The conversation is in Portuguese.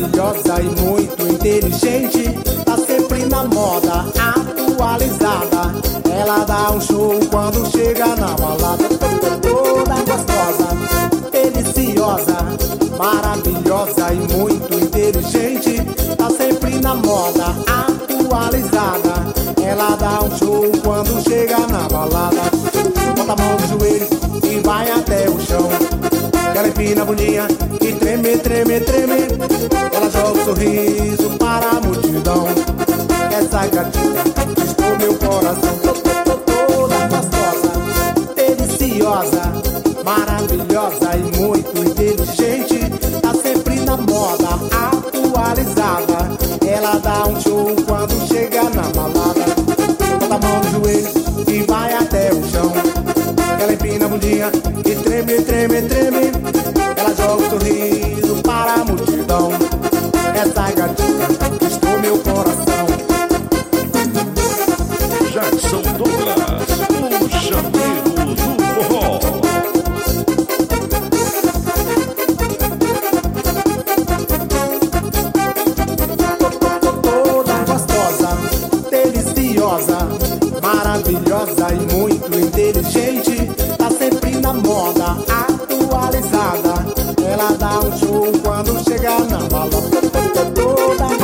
maravilhosa e muito inteligente, tá sempre na moda, atualizada. Ela dá um show quando chega na balada. Toda gostosa, deliciosa, maravilhosa e muito inteligente, tá sempre na moda, atualizada. Ela dá um show quando chega na balada. Bota a mão no joelho e vai até o chão. Ela empina a bundinha e treme, treme, treme. Ela joga um sorriso para a multidão. Essa gatinha conquistou meu coração. Toda gostosa, deliciosa, maravilhosa e muito inteligente, tá sempre na moda, atualizada. Ela dá um show quando chega na balada. Bota a mão no joelho e vai até o chão. Ela empina a bundinha e treme, treme, treme. Ela joga um sorriso para a multidão. Essa gatinha conquistou meu coração. Jackson Douglas, o chameiro do forró. Toda gostosa, deliciosa, maravilhosa e muito inteligente, tá sempre na moda, atualizada. Ela dá um show quando chega na balada. Toda